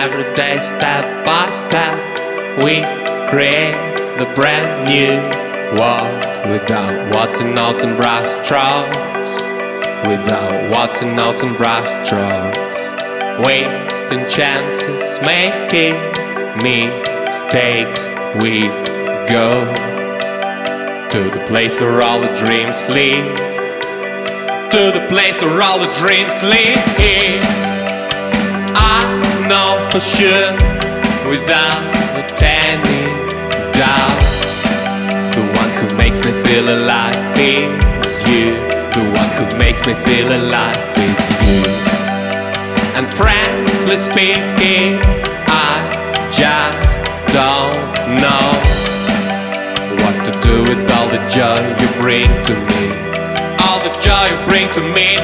every day, step by step, we create the brand new world. Without what's and notes and brush strokes, without what's and notes and brush strokes, wasting chances, making mistakes. We go to the place where all the dreams live, to the place where all the dreams live. I know for sure, without any doubt, the one who makes me feel alive is you. The one who makes me feel alive is you. And frankly speaking, I just don't know what to do with all the joy you bring to me, all the joy you bring to me.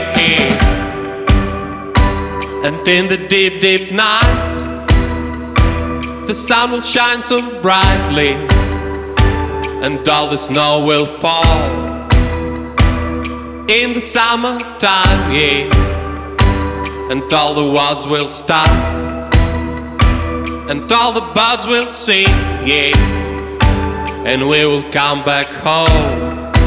And in the deep, deep night, the sun will shine so brightly, and all the snow will fall in the summertime, yeah. And all the wars will stop, and all the birds will sing, yeah. And we will come back home.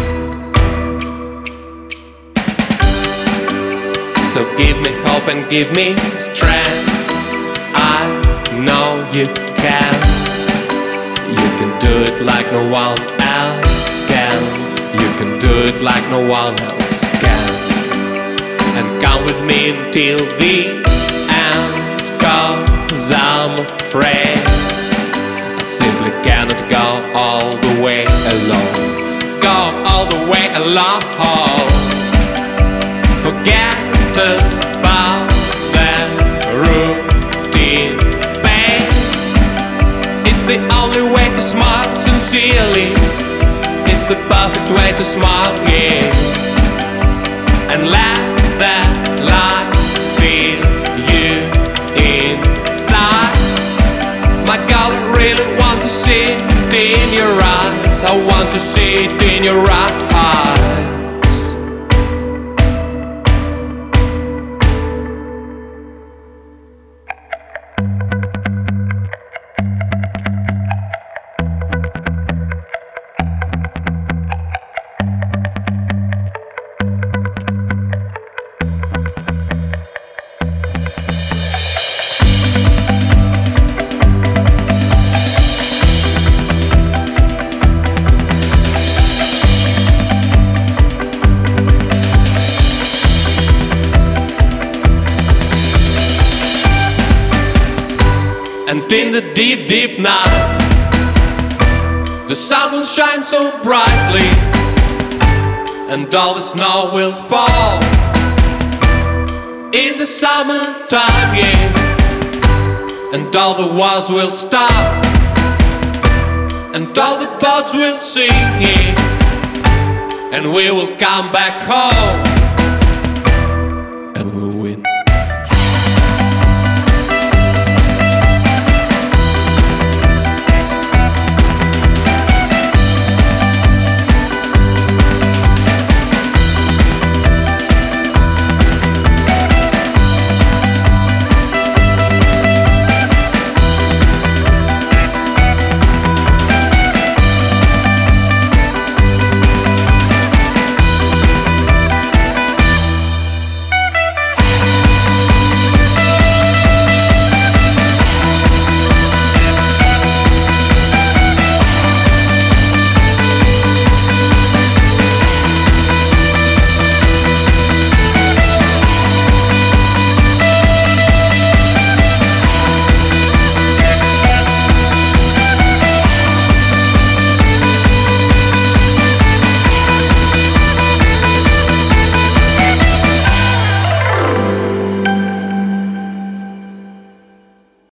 So give me hope and give me strength. I know you can. You can do it like no one else can. You can do it like no one else can. And come with me until the end, 'cause I'm afraid I simply cannot go all the way alone. Go all the way alone. Forget about that routine, babe. It's the only way to smile sincerely. It's the perfect way to smile, yeah. And let that light feel you inside. My God, I really want to see it in your eyes. I want to see it in your eyes. And in the deep, deep night, the sun will shine so brightly, and all the snow will fall in the summertime, yeah. And all the wars will stop, and all the birds will sing, yeah. And we will come back home.